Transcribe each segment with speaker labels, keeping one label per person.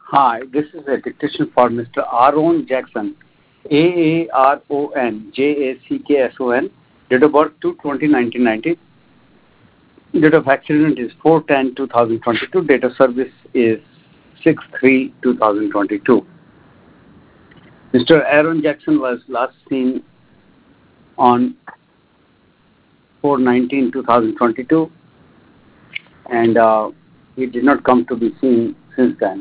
Speaker 1: Hi, this is a dictation for Mr. Aaron Jackson, Aaron Jackson, date of birth 2/20/1990, date of accident is 4/10/2022, date of service is 6/3/2022. Mr. Aaron Jackson was last seen on 4/19/2022, and he did not come to be seen since then.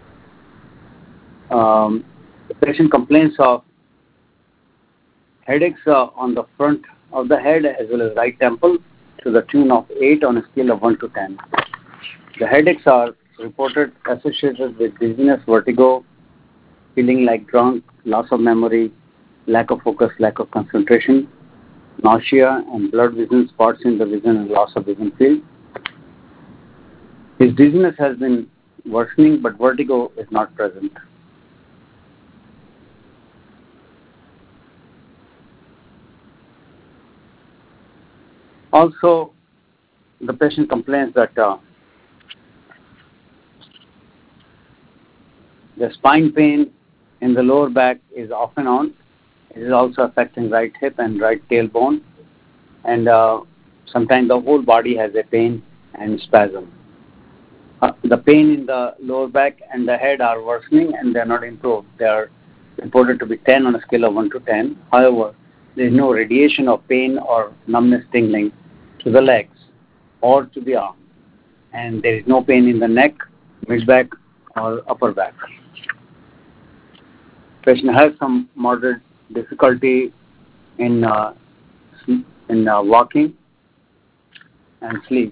Speaker 1: The patient complains of headaches on the front of the head as well as right temple to the tune of 8 on a scale of 1 to 10. The headaches are reported associated with dizziness, vertigo, feeling like drunk, loss of memory, lack of focus, lack of concentration, nausea and blurred vision, spots in the vision and loss of vision field. His dizziness has been worsening, but vertigo is not present. Also, the patient complains that the spine pain in the lower back is off and on. It is also affecting right hip and right tailbone, and sometimes the whole body has a pain and spasm. The pain in the lower back and the head are worsening and they are not improved. They are reported to be 10 on a scale of 1 to 10. However, there is no radiation of pain or numbness tingling to the legs or to the arm, and there is no pain in the neck, mid-back or upper back. Patient has some moderate difficulty in walking and sleep.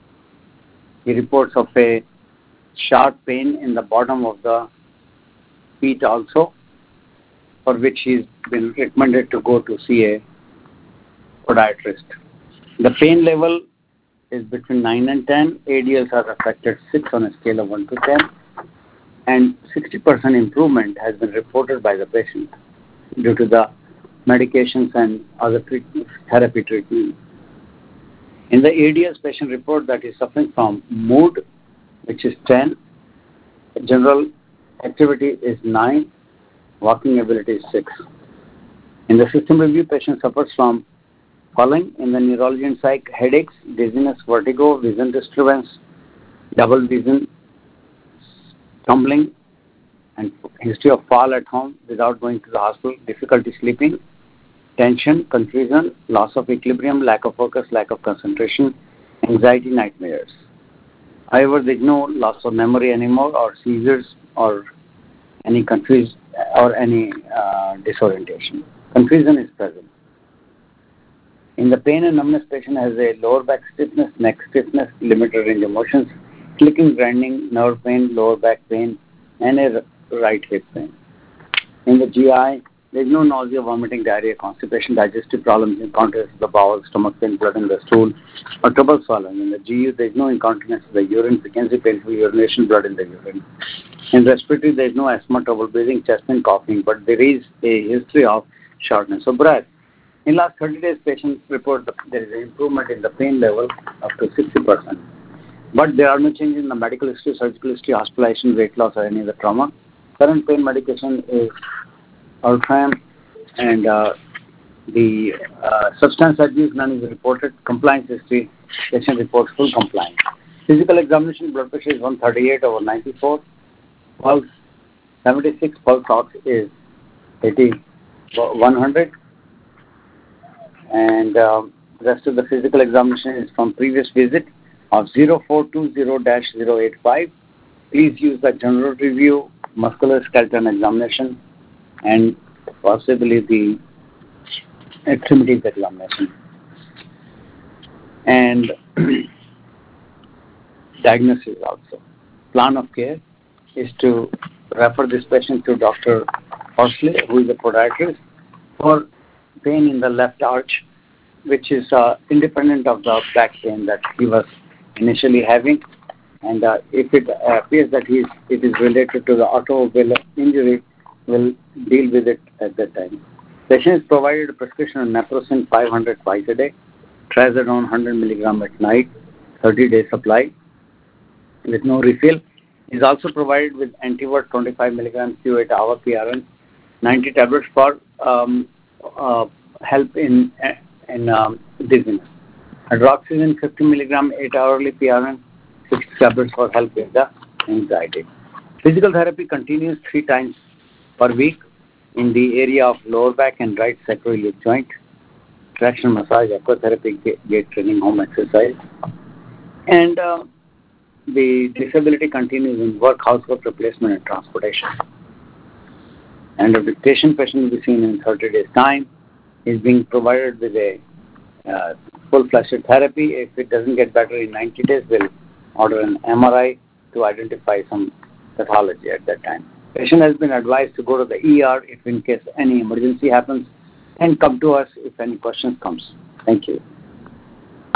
Speaker 1: He reports of a sharp pain in the bottom of the feet also, for which he's been recommended to go to see a podiatrist. The pain level is between 9 and 10. ADLs are affected 6 on a scale of 1 to 10. And 60% improvement has been reported by the patient due to the medications and other therapy treatment. In the ADS, patient report that is suffering from mood, which is 10, general activity is 9, walking ability is 6. In the system review, patient suffers from following in the neurology and psych: headaches, dizziness, vertigo, vision disturbance, double vision, stumbling, and history of fall at home without going to the hospital, difficulty sleeping, tension, confusion, loss of equilibrium, lack of focus, lack of concentration, anxiety, nightmares. However, there is no loss of memory anymore, or seizures, or any confused or any disorientation. Confusion is present. In the pain and numbness, patient has a lower back stiffness, neck stiffness, limited range of motions, clicking, grinding, nerve pain, lower back pain, and a right hip pain. In the GI, there is no nausea, vomiting, diarrhea, constipation, digestive problems, incontinence of the bowel, stomach pain, blood in the stool, or trouble swallowing. In the GU, there is no incontinence of the urine, frequency, painful urination, blood in the urine. In respiratory, there is no asthma, trouble breathing, chest pain, coughing, but there is a history of shortness of breath. In last 30 days, patients report that there is an improvement in the pain level up to 60%. But there are no changes in the medical history, surgical history, hospitalization, weight loss, or any other trauma. Current pain medication is Ultram, and the substance abuse none is reported. Compliance history, patient reports full compliance. Physical examination, blood pressure is 138/94. Pulse 76, pulse ox is 100. And rest of the physical examination is from previous visit of 0420-085. Please use the general review, musculoskeletal examination, and possibly the extremities examination. And diagnosis also. Plan of care is to refer this patient to Dr. Horsley, who is a podiatrist, for pain in the left arch, which is independent of the back pain that he was initially having. And if it appears that it is related to the automobile injury, we'll deal with it at that time. Patient is provided a prescription of naproxen 500 twice a day, trazodone 100 mg at night, 30-day supply with no refill. Is also provided with Antivert 25 mg Q8 hour PRN, 90 tablets for help in dizziness. Hydroxyzine 50 mg 8 hourly PRN, 60 tablets for help with the anxiety. Physical therapy continues 3 times per week in the area of lower back and right sacroiliac joint. Traction massage, aquatherapy, gait training, home exercise. And the disability continues in work, housework, replacement, and transportation. And a dictation patient will be seen in 30 days' time. Is being provided with a full-fledged therapy. If it doesn't get better in 90 days, we'll order an MRI to identify some pathology at that time. Patient has been advised to go to the ER if in case any emergency happens, and come to us if any questions comes. Thank you.